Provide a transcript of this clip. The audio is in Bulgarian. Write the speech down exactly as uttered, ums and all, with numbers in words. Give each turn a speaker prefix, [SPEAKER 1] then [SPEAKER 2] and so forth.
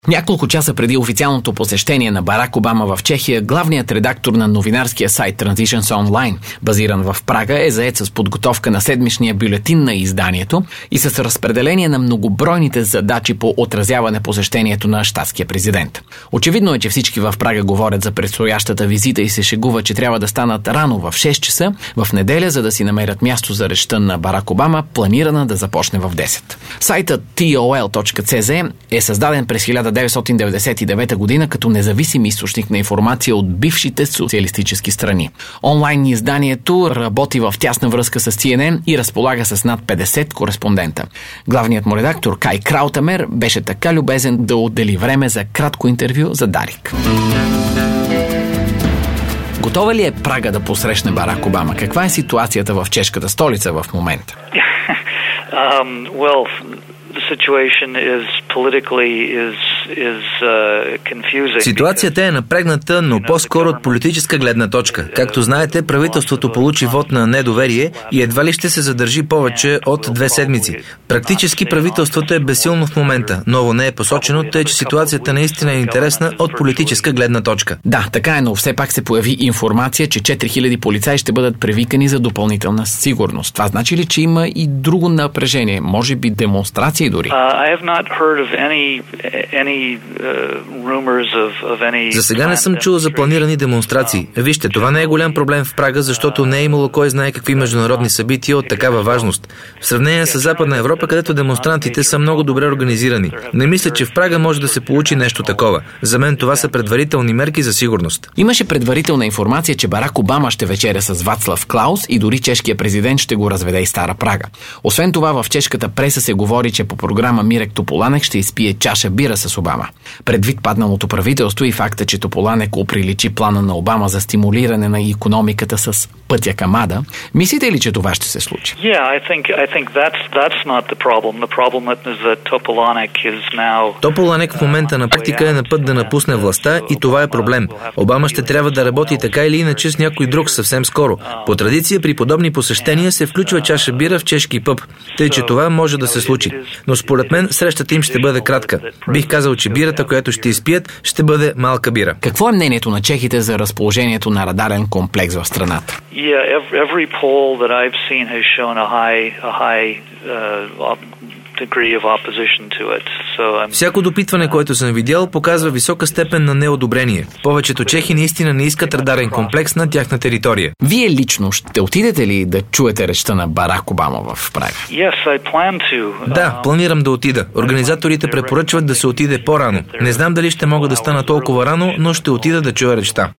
[SPEAKER 1] Няколко часа преди официалното посещение на Барак Обама в Чехия, главният редактор на новинарския сайт Transitions Online, базиран в Прага, е заед с подготовка на седмичния бюлетин на изданието и с разпределение на многобройните задачи по отразяване посещението на щатския президент. Очевидно е, че всички в Прага говорят за предстоящата визита и се шегуват, че трябва да станат рано в шест часа в неделя, за да си намерят място за речта на Барак Обама, планирана да започне в десет. Сайтът ти о ел точка си ей е създаден през хиляда деветстотин деветдесет и девета година като независим източник на информация от бившите социалистически страни. Онлайн изданието работи в тясна връзка с Си Ен Ен и разполага с над петдесет кореспондента. Главният му редактор Кай Краутамер беше така любезен да отдели време за кратко интервю за Дарик. Готова ли е Прага да посрещне Барак Обама? Каква е ситуацията в чешката столица в момента?
[SPEAKER 2] um, well,
[SPEAKER 3] Ситуацията е напрегната, но по-скоро от политическа гледна точка. Както знаете, правителството получи вод на недоверие и едва ли ще се задържи повече от две седмици. Практически правителството е безсилно в момента. Ново не е посочено, тъй че ситуацията наистина е интересна от политическа гледна точка.
[SPEAKER 1] Да, така е, но все пак се появи информация, че четири хиляди полицаи ще бъдат привикани за допълнителна сигурност. Това значи ли, че има и друго напрежение? Може би демонстрации дори?
[SPEAKER 3] За сега не съм чул за планирани демонстрации. Вижте, това не е голям проблем в Прага, защото не е имало кой знае какви международни събития от такава важност. В сравнение с Западна Европа, където демонстрантите са много добре организирани. Не мисля, че в Прага може да се получи нещо такова. За мен това са предварителни мерки за сигурност.
[SPEAKER 1] Имаше предварителна информация, че Барак Обама ще вечеря с Вацлав Клаус и дори чешкият президент ще го разведе и Стара Прага. Освен това, в чешката преса се говори, че по програма Мирек Тополанек ще изпие чаша бира с Обама. Предвид падналото правителство и факта, че Тополанек оприличи плана на Обама за стимулиране на икономиката с пътя към ада, мислите ли, че това ще се случи?
[SPEAKER 3] Тополанек в момента на практика е на път да напусне властта и това е проблем. Обама ще трябва да работи така или иначе с някой друг съвсем скоро. По традиция при подобни посещения се включва чаша бира в чешки пъб, тъй че това може да се случи. Но според мен срещата им ще бъде кратка. Бих казал, че бирата, която ще изпият, ще бъде малка бира.
[SPEAKER 1] Какво е мнението на чехите за разположението на радарен комплекс в страната?
[SPEAKER 3] Всяко допитване, което съм видял, показва висока степен на неодобрение. Повечето чехи наистина не искат радарен комплекс на тяхна територия.
[SPEAKER 1] Вие лично ще отидете ли да чуете речта на Барак Обама в Прага?
[SPEAKER 3] Да, планирам да отида. Организаторите препоръчват да се отиде по-рано. Не знам дали ще мога да стана толкова рано, но ще отида да чуя речта.